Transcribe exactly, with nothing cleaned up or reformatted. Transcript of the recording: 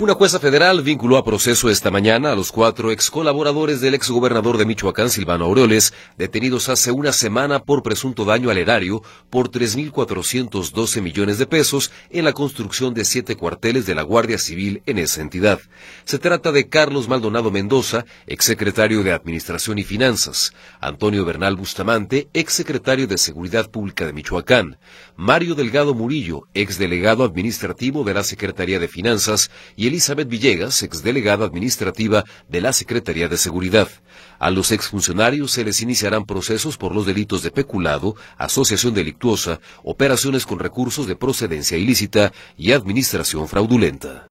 Una jueza federal vinculó a proceso esta mañana a los cuatro ex colaboradores del exgobernador de Michoacán, Silvano Aureoles, detenidos hace una semana por presunto daño al erario por tres mil cuatrocientos doce millones de pesos en la construcción de siete cuarteles de la Guardia Civil en esa entidad. Se trata de Carlos Maldonado Mendoza, exsecretario de Administración y Finanzas, Antonio Bernal Bustamante, exsecretario de Seguridad Pública de Michoacán, Mario Delgado Murillo, exdelegado administrativo de la Secretaría de Finanzas, y Elizabeth Villegas, exdelegada administrativa de la Secretaría de Seguridad. A los exfuncionarios se les iniciarán procesos por los delitos de peculado, asociación delictuosa, operaciones con recursos de procedencia ilícita y administración fraudulenta.